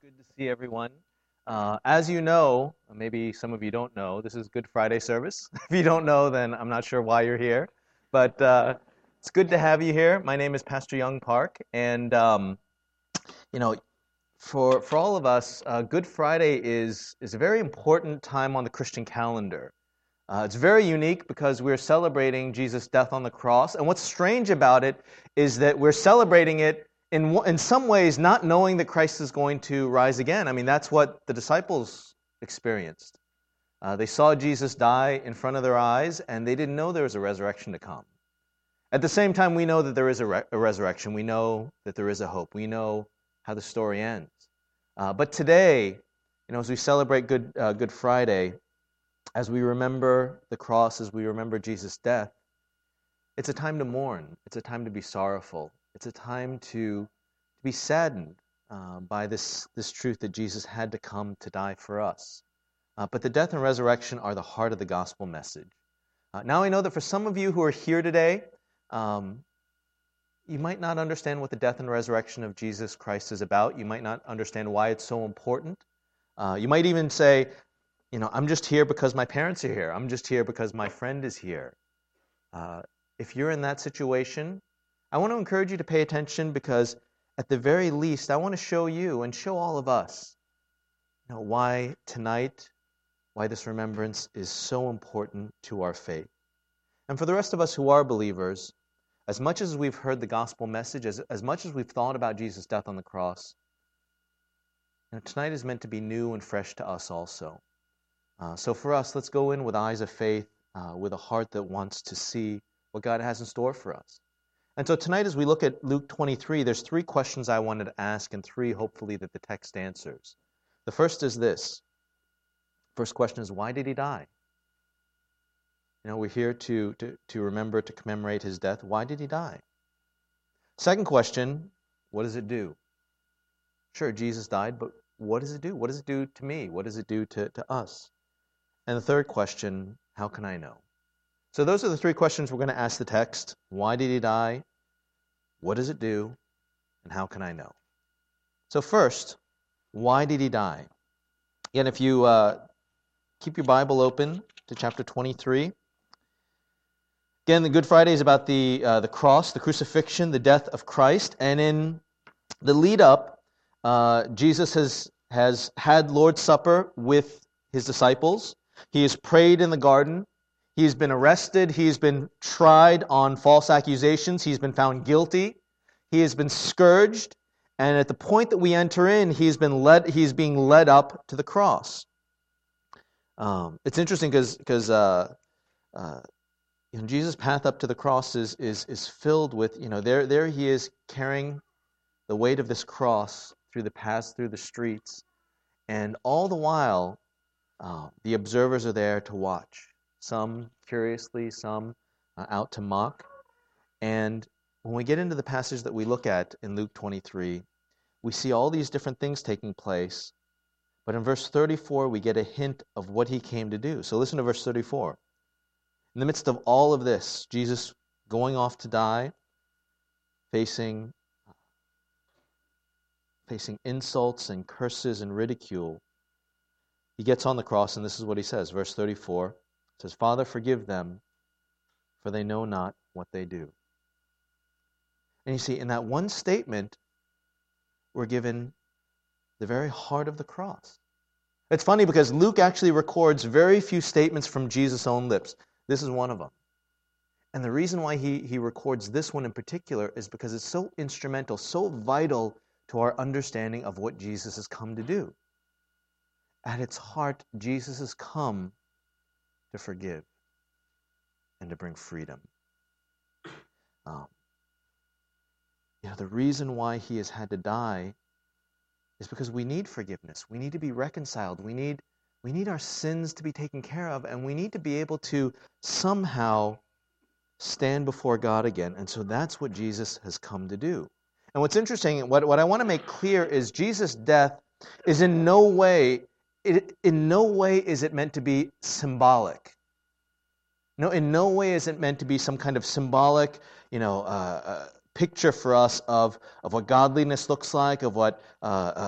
Good to see everyone. As you know, maybe some of you don't know, this is Good Friday service. If you don't know, then I'm not sure why you're here. But it's good to have you here. My name is Pastor Young Park, and you know, for all of us, Good Friday is a very important time on the Christian calendar. It's very unique because we're celebrating Jesus' death on the cross. And what's strange about it is that we're celebrating it in some ways not knowing that Christ is going to rise again. I mean, that's what the disciples experienced. They saw Jesus die in front of their eyes, and they didn't know there was a resurrection to come. At the same time, we know that there is a resurrection. We know that there is a hope. We know how the story ends. But today, as we celebrate Good Friday, as we remember the cross, as we remember Jesus' death, it's a time to mourn. It's a time to be sorrowful. It's a time to be saddened by this truth that Jesus had to come to die for us. But the death and resurrection are the heart of the gospel message. Now I know that for some of you who are here today, you might not understand what the death and resurrection of Jesus Christ is about. You might not understand why it's so important. You might even say, I'm just here because my parents are here. I'm just here because my friend is here. If you're in that situation, I want to encourage you to pay attention because at the very least, I want to show you and show all of us why tonight, why this remembrance is so important to our faith. And for the rest of us who are believers, as much as we've heard the gospel message, as much as we've thought about Jesus' death on the cross, tonight is meant to be new and fresh to us also. So for us, let's go in with eyes of faith, with a heart that wants to see what God has in store for us. And so tonight as we look at Luke 23, there's three questions I wanted to ask and three, hopefully, that the text answers. The first is this. First question is, why did he die? We're here to remember, to commemorate his death. Why did he die? Second question, what does it do? Sure, Jesus died, but what does it do? What does it do to me? What does it do to us? And the third question, how can I know? So those are the three questions we're going to ask the text. Why did he die? What does it do? And how can I know? So first, why did he die? Again, if you keep your Bible open to chapter 23. Again, the Good Friday is about the cross, the crucifixion, the death of Christ. And in the lead up, Jesus has had Lord's Supper with his disciples. He has prayed in the garden. He's been arrested. He's been tried on false accusations. He's been found guilty. He has been scourged. And at the point that we enter in, he's being led up to the cross. It's interesting because Jesus' path up to the cross is filled with, there he is carrying the weight of this cross through the paths, through the streets. And all the while, the observers are there to watch. Some curiously, some out to mock. And when we get into the passage that we look at in Luke 23, we see all these different things taking place. But in verse 34, we get a hint of what he came to do. So listen to verse 34. In the midst of all of this, Jesus going off to die, facing insults and curses and ridicule, he gets on the cross, and this is what he says. Verse 34 says, "Father, forgive them, for they know not what they do." And you see, in that one statement, we're given the very heart of the cross. It's funny because Luke actually records very few statements from Jesus' own lips. This is one of them. And the reason why he records this one in particular is because it's so instrumental, so vital to our understanding of what Jesus has come to do. At its heart, Jesus has come to forgive and to bring freedom. The reason why he has had to die is because we need forgiveness. We need to be reconciled. We need our sins to be taken care of, and we need to be able to somehow stand before God again. And so that's what Jesus has come to do. And what's interesting, what I want to make clear is Jesus' death is in no way is it meant to be symbolic. No, in no way is it meant to be some kind of symbolic, picture for us of what godliness looks like, of what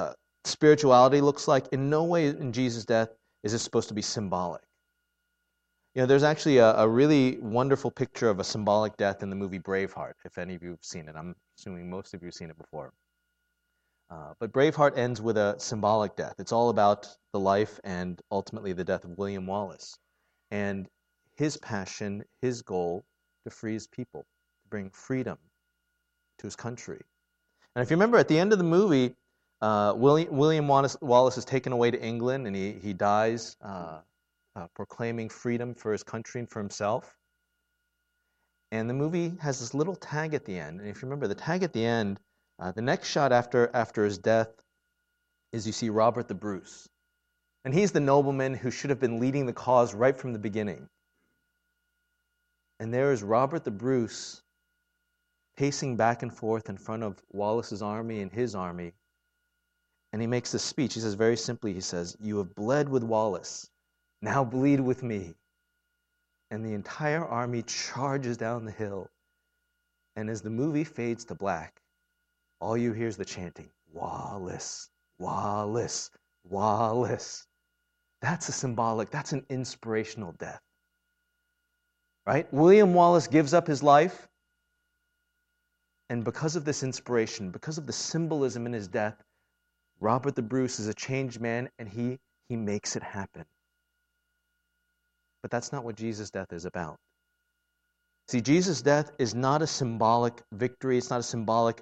spirituality looks like, in no way in Jesus' death is it supposed to be symbolic. There's actually a really wonderful picture of a symbolic death in the movie Braveheart, if any of you have seen it. I'm assuming most of you have seen it before. But Braveheart ends with a symbolic death. It's all about the life and ultimately the death of William Wallace and his passion, his goal to free his people, to bring freedom to his country. And if you remember, at the end of the movie, William Wallace is taken away to England, and he dies proclaiming freedom for his country and for himself. And the movie has this little tag at the end. And if you remember, the tag at the end, the next shot after his death is you see Robert the Bruce. And he's the nobleman who should have been leading the cause right from the beginning. And there is Robert the Bruce pacing back and forth in front of Wallace's army and his army. And he makes this speech. He says very simply, he says, "You have bled with Wallace, now bleed with me." And the entire army charges down the hill. And as the movie fades to black, all you hear is the chanting, "Wallace, Wallace, Wallace." That's that's an inspirational death. Right? William Wallace gives up his life, and because of this inspiration, because of the symbolism in his death, Robert the Bruce is a changed man, and he makes it happen. But that's not what Jesus' death is about. See, Jesus' death is not a symbolic victory. It's not a symbolic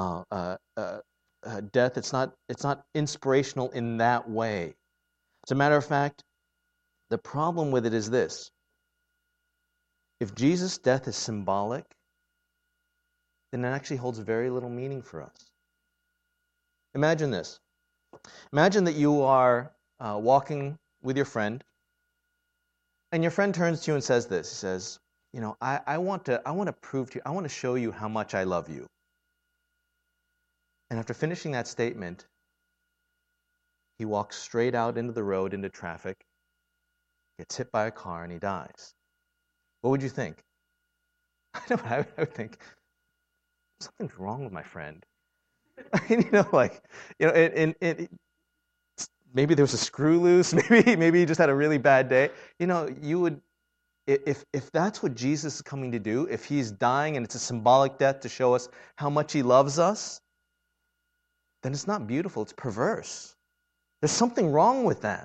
death. It's not inspirational in that way. As a matter of fact, the problem with it is this. If Jesus' death is symbolic, then it actually holds very little meaning for us. Imagine this. Imagine that you are walking with your friend, and your friend turns to you and says this. He says, I want to prove to you, I want to show you how much I love you. And after finishing that statement, he walks straight out into the road, into traffic, gets hit by a car, and he dies. What would you think? I would think, something's wrong with my friend. Maybe there was a screw loose. Maybe he just had a really bad day. You would, if that's what Jesus is coming to do, if he's dying and it's a symbolic death to show us how much he loves us, then it's not beautiful. It's perverse. There's something wrong with that.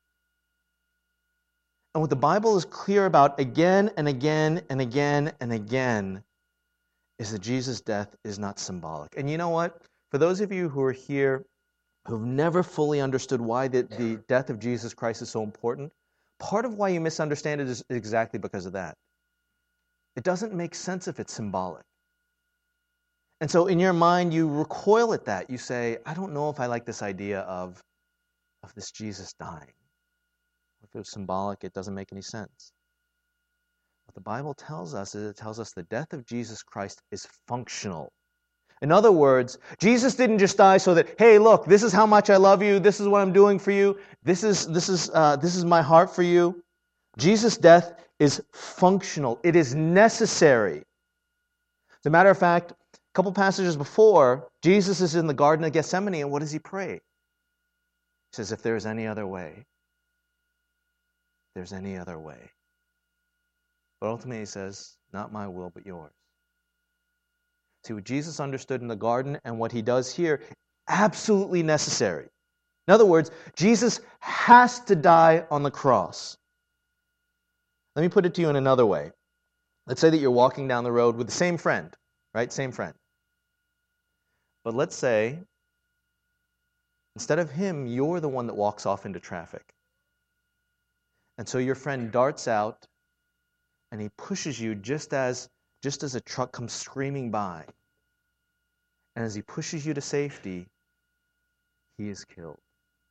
And what the Bible is clear about again and again and again and again is that Jesus' death is not symbolic. And you know what? For those of you who are here who've never fully understood why the death of Jesus Christ is so important, part of why you misunderstand it is exactly because of that. It doesn't make sense if it's symbolic. And so in your mind, you recoil at that. You say, I don't know if I like this idea of this Jesus dying. If it was symbolic, it doesn't make any sense. What the Bible tells us is it tells us the death of Jesus Christ is functional. In other words, Jesus didn't just die so that, hey, look, this is how much I love you. This is what I'm doing for you. This is my heart for you. Jesus' death is functional. It is necessary. As a matter of fact, a couple passages before, Jesus is in the Garden of Gethsemane, and what does he pray? He says, if there is any other way, there's any other way. But ultimately he says, not my will, but yours. See, what Jesus understood in the garden and what he does here, absolutely necessary. In other words, Jesus has to die on the cross. Let me put it to you in another way. Let's say that you're walking down the road with the same friend, right? Same friend. But let's say, instead of him, you're the one that walks off into traffic. And so your friend darts out and he pushes you just as a truck comes screaming by. And as he pushes you to safety, he is killed.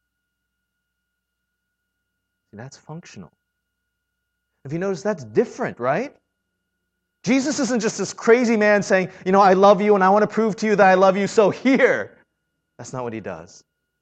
See, that's functional. If you notice, that's different, right? Jesus isn't just this crazy man saying, I love you and I want to prove to you that I love you, so here. That's not what he does.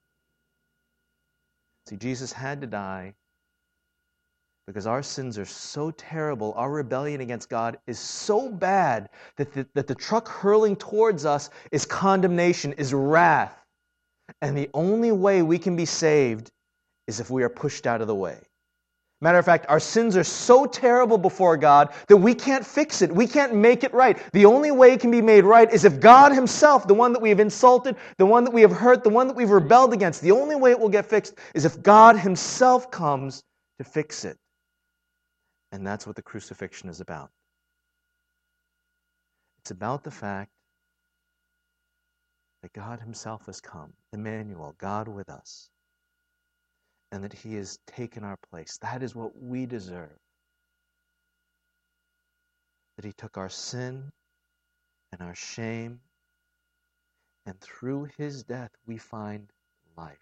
See, Jesus had to die because our sins are so terrible, our rebellion against God is so bad that the truck hurling towards us is condemnation, is wrath. And the only way we can be saved is if we are pushed out of the way. Matter of fact, our sins are so terrible before God that we can't fix it. We can't make it right. The only way it can be made right is if God himself, the one that we have insulted, the one that we have hurt, the one that we've rebelled against, the only way it will get fixed is if God himself comes to fix it. And that's what the crucifixion is about. It's about the fact that God himself has come, Emmanuel, God with us, and that he has taken our place. That is what we deserve. That he took our sin and our shame, and through his death we find life.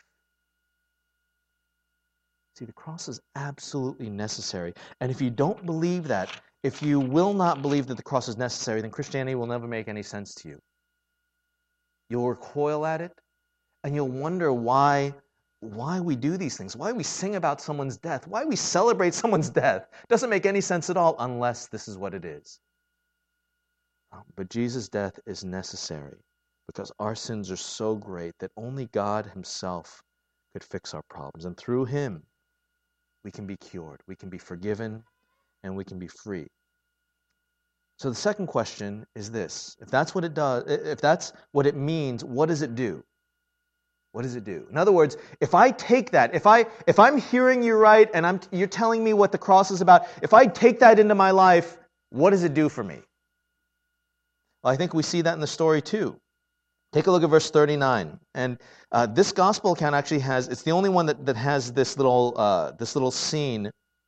See, the cross is absolutely necessary. And if you don't believe that, if you will not believe that the cross is necessary, then Christianity will never make any sense to you. You'll recoil at it, and you'll wonder why we do these things, why we sing about someone's death, why we celebrate someone's death. It doesn't make any sense at all unless this is what it is. But Jesus' death is necessary because our sins are so great that only God himself could fix our problems. And through him, we can be cured, we can be forgiven, and we can be free. So the second question is this: if that's what it does, if that's what it means, what does it do? What does it do? In other words, if I take that, if I'm hearing you right and you're telling me what the cross is about, if I take that into my life, what does it do for me? Well, I think we see that in the story too. Take a look at verse 39. And this gospel account actually it's the only one that has this little scene.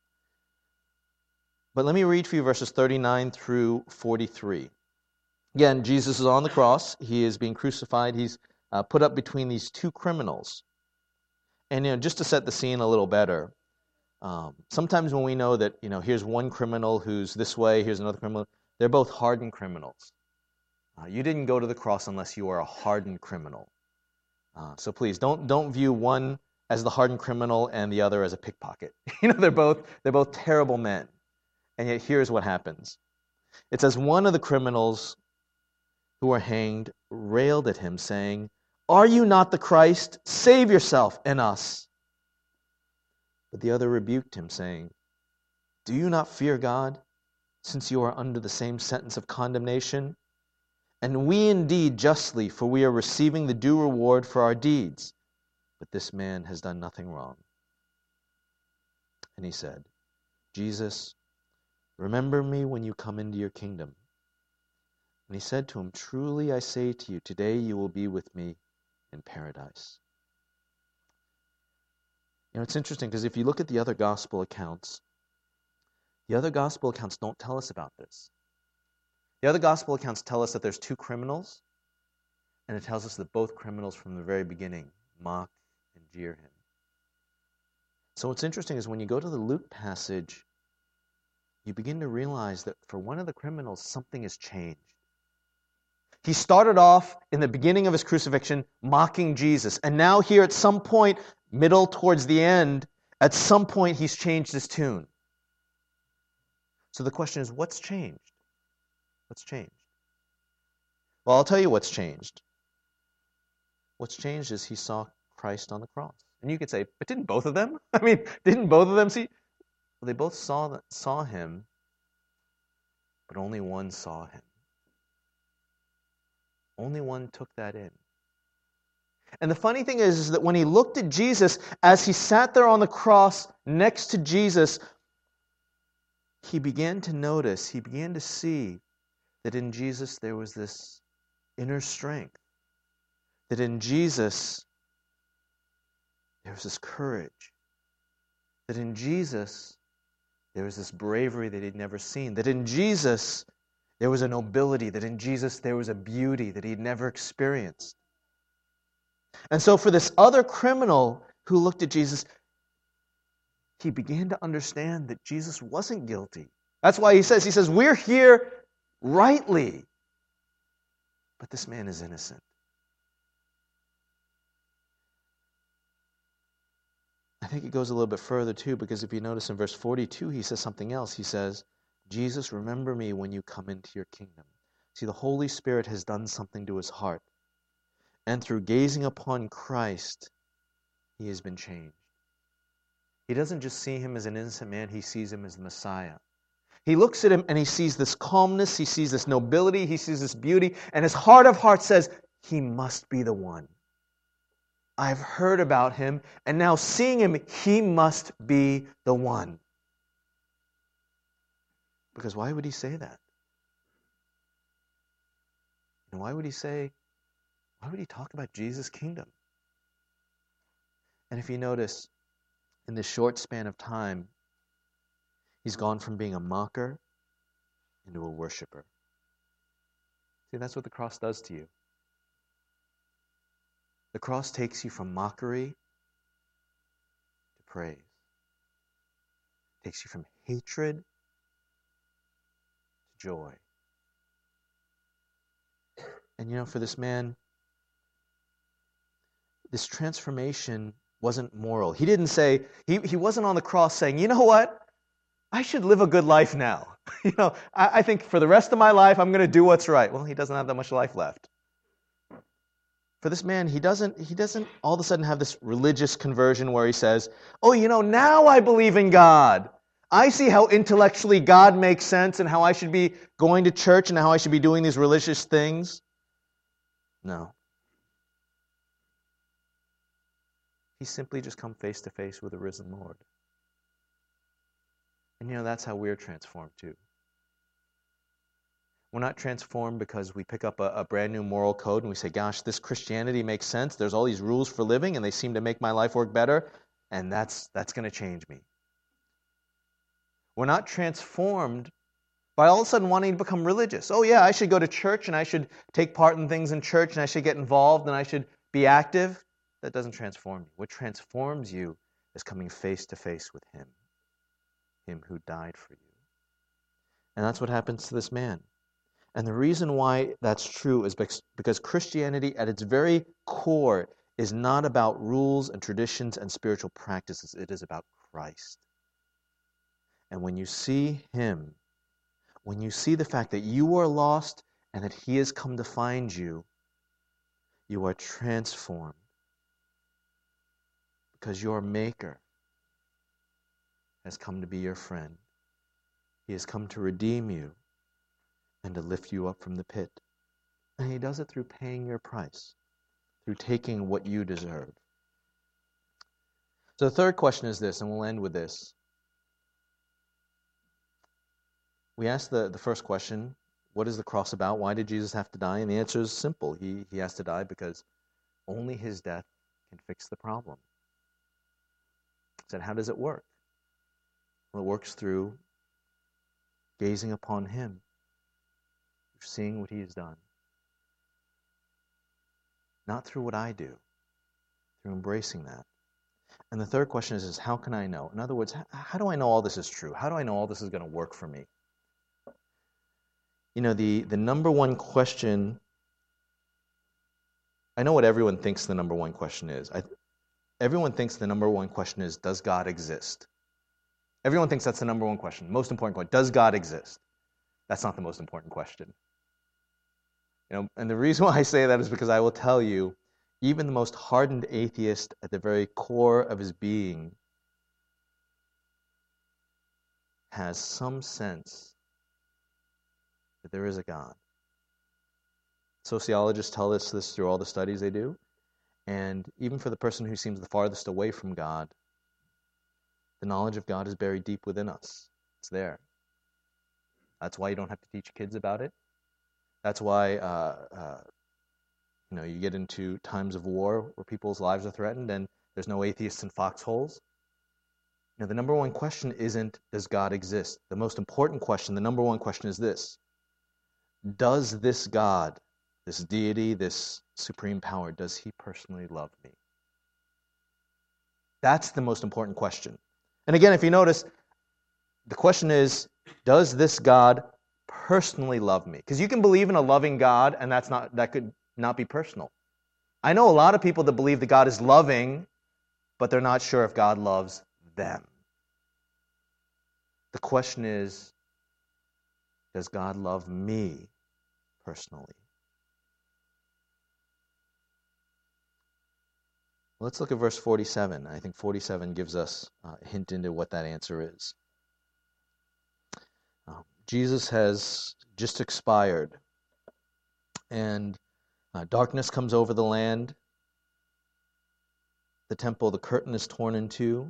But let me read for you verses 39 through 43. Again, Jesus is on the cross. He is being crucified. He's put up between these two criminals. And just to set the scene a little better, sometimes when we know that here's one criminal who's this way, here's another criminal, they're both hardened criminals. You didn't go to the cross unless you are a hardened criminal. So please don't view one as the hardened criminal and the other as a pickpocket. They're both terrible men. And yet here's what happens. It says, one of the criminals who were hanged railed at him, saying, "Are you not the Christ? Save yourself and us." But the other rebuked him, saying, "Do you not fear God, since you are under the same sentence of condemnation? And we indeed justly, for we are receiving the due reward for our deeds. But this man has done nothing wrong." And he said, "Jesus, remember me when you come into your kingdom." And he said to him, "Truly I say to you, today you will be with me in paradise." It's interesting because if you look at the other gospel accounts don't tell us about this. The other gospel accounts tell us that there's two criminals, and it tells us that both criminals from the very beginning mock and jeer him. So what's interesting is when you go to the Luke passage, you begin to realize that for one of the criminals, something has changed. He started off in the beginning of his crucifixion mocking Jesus, and now here at some point, middle towards the end, at some point he's changed his tune. So the question is, what's changed? What's changed? Well, I'll tell you what's changed. What's changed is he saw Christ on the cross. And you could say, but didn't both of them? Didn't both of them see? Well, they both saw him, but only one saw him. Only one took that in. And the funny thing is that when he looked at Jesus, as he sat there on the cross next to Jesus, he began to notice, he began to see that in Jesus there was this inner strength. That in Jesus there was this courage. That in Jesus there was this bravery that he'd never seen. That in Jesus there was a nobility. That in Jesus there was a beauty that he'd never experienced. And so for this other criminal who looked at Jesus, he began to understand that Jesus wasn't guilty. That's why he says, we're here rightly, but this man is innocent. I think it goes a little bit further too, because if you notice in verse 42, he says something else. He says, "Jesus, remember me when you come into your kingdom." See, the Holy Spirit has done something to his heart. And through gazing upon Christ, he has been changed. He doesn't just see him as an innocent man, he sees him as the Messiah. He looks at him and he sees this calmness, he sees this nobility, he sees this beauty, and his heart of hearts says, he must be the one. I've heard about him, and now seeing him, he must be the one. Because why would he say that? And why would he talk about Jesus' kingdom? And if you notice, in this short span of time, he's gone from being a mocker into a worshiper. See, that's what the cross does to you. The cross takes you from mockery to praise. It takes you from hatred to joy. And for this man, this transformation wasn't moral. He didn't say, he wasn't on the cross saying, you know what? I should live a good life now. I think for the rest of my life, I'm going to do what's right. Well, he doesn't have that much life left. For this man, he doesn't all of a sudden have this religious conversion where he says, oh, now I believe in God. I see how intellectually God makes sense and how I should be going to church and how I should be doing these religious things. No. He's simply just come face to face with the risen Lord. And that's how we're transformed too. We're not transformed because we pick up a brand new moral code and we say, gosh, this Christianity makes sense. There's all these rules for living and they seem to make my life work better, and that's going to change me. We're not transformed by all of a sudden wanting to become religious. Oh yeah, I should go to church and I should take part in things in church and I should get involved and I should be active. That doesn't transform you. What transforms you is coming face to face with him who died for you. And that's what happens to this man. And the reason why that's true is because Christianity at its very core is not about rules and traditions and spiritual practices. It is about Christ. And when you see him, when you see the fact that you are lost and that he has come to find you, you are transformed. Because your Maker has come to be your friend. He has come to redeem you and to lift you up from the pit. And he does it through paying your price, through taking what you deserve. So the third question is this, and we'll end with this. We asked the first question, what is the cross about? Why did Jesus have to die? And the answer is simple. He has to die because only his death can fix the problem. I said, how does it work? Well, it works through gazing upon him, seeing what he has done. Not through what I do, through embracing that. And the third question is how can I know? In other words, how do I know all this is true? How do I know all this is going to work for me? The number one question, I know what everyone thinks the number one question is. Everyone thinks the number one question is, does God exist? Everyone thinks that's the number one question, most important question. Does God exist? That's not the most important question. And the reason why I say that is because I will tell you, even the most hardened atheist at the very core of his being has some sense that there is a God. Sociologists tell us this through all the studies they do. And even for the person who seems the farthest away from God, the knowledge of God is buried deep within us. It's there. That's why you don't have to teach kids about it. That's why you get into times of war where people's lives are threatened and there's no atheists in foxholes. The number one question isn't, does God exist? The most important question, the number one question is this: does this God, this deity, this supreme power, does he personally love me? That's the most important question. And again, if you notice, the question is, does this God personally love me? Because you can believe in a loving God, and that could not be personal. I know a lot of people that believe that God is loving, but they're not sure if God loves them. The question is, does God love me personally? Let's look at verse 47. I think 47 gives us a hint into what that answer is. Jesus has just expired, and darkness comes over the land. The temple, the curtain is torn in two.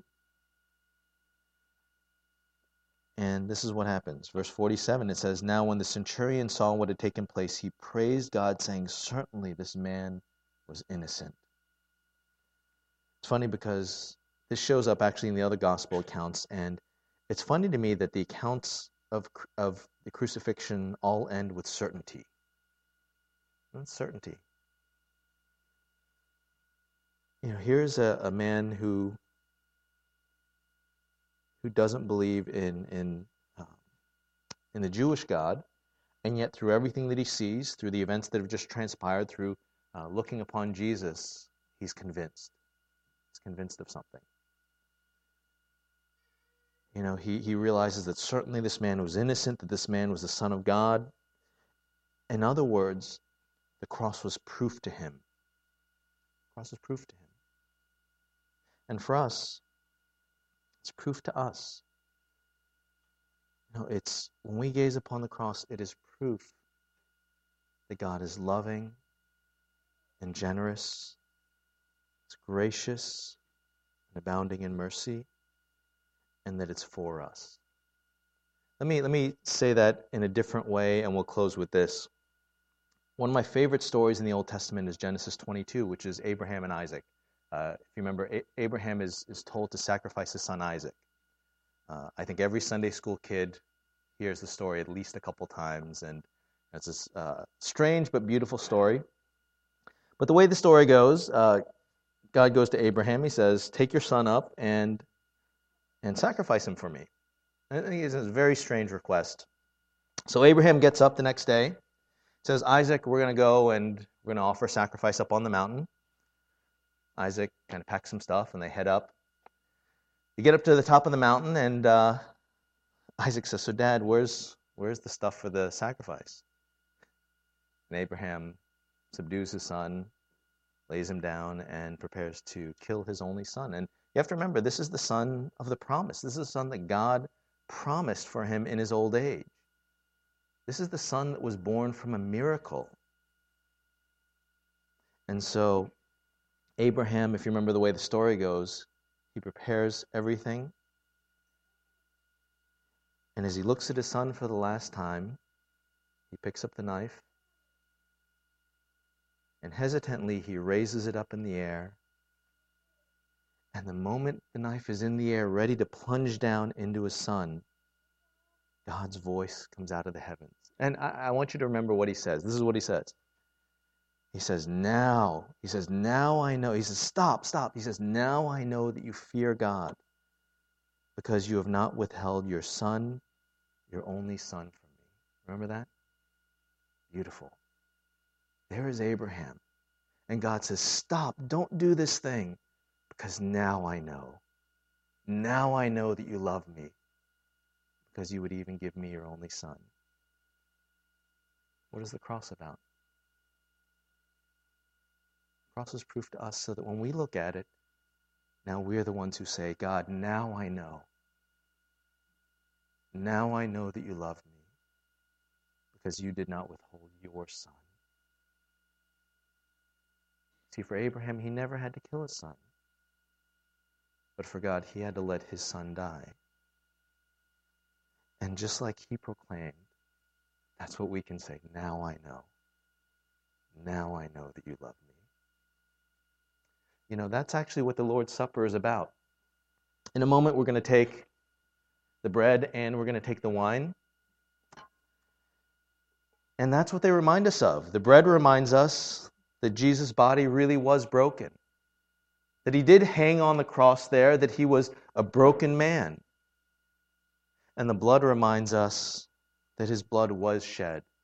And this is what happens. Verse 47, it says, "Now when the centurion saw what had taken place, he praised God, saying, 'Certainly this man was innocent.'" It's funny because this shows up actually in the other gospel accounts, and it's funny to me that the accounts of the crucifixion all end with certainty. That's certainty. Here's a man who doesn't believe in the Jewish God, and yet through everything that he sees, through the events that have just transpired, through looking upon Jesus, he's convinced. He's convinced of something. He realizes that certainly this man was innocent, that this man was the Son of God. In other words, the cross was proof to him. The cross was proof to him. And for us, it's proof to us. It's when we gaze upon the cross, it is proof that God is loving and generous, it's gracious and abounding in mercy, and that it's for us. Let me say that in a different way, and we'll close with this. One of my favorite stories in the Old Testament is Genesis 22, which is Abraham and Isaac. If you remember, Abraham is told to sacrifice his son Isaac. I think every Sunday school kid hears the story at least a couple times, and it's this strange but beautiful story. But the way the story goes, God goes to Abraham. He says, "Take your son up and sacrifice him for me." And I think it's a very strange request. So Abraham gets up the next day, says, "Isaac, we're going to go and we're going to offer sacrifice up on the mountain." Isaac kind of packs some stuff, and they head up. You get up to the top of the mountain, and Isaac says, "So, Dad, where's the stuff for the sacrifice?" And Abraham subdues his son, lays him down, and prepares to kill his only son. And you have to remember, this is the son of the promise. This is the son that God promised for him in his old age. This is the son that was born from a miracle. And so Abraham, if you remember the way the story goes, he prepares everything. And as he looks at his son for the last time, he picks up the knife, and hesitantly he raises it up in the air. And the moment the knife is in the air, ready to plunge down into his son, God's voice comes out of the heavens. And I want you to remember what he says. This is what he says. He says, now I know. He says, stop. He says, "Now I know that you fear God, because you have not withheld your son, your only son, from me." Remember that? Beautiful. There is Abraham. And God says, "Stop, don't do this thing, because now I know. Now I know that you love me, because you would even give me your only son." What is the cross about? The cross is proof to us so that when we look at it, now we're the ones who say, "God, now I know. Now I know that you love me, because you did not withhold your son." See, for Abraham, he never had to kill his son. But for God, he had to let his son die. And just like he proclaimed, that's what we can say, "Now I know. Now I know that you love me." That's actually what the Lord's Supper is about. In a moment, we're going to take the bread and we're going to take the wine. And that's what they remind us of. The bread reminds us that Jesus' body really was broken, that he did hang on the cross there, that he was a broken man. And the blood reminds us that his blood was shed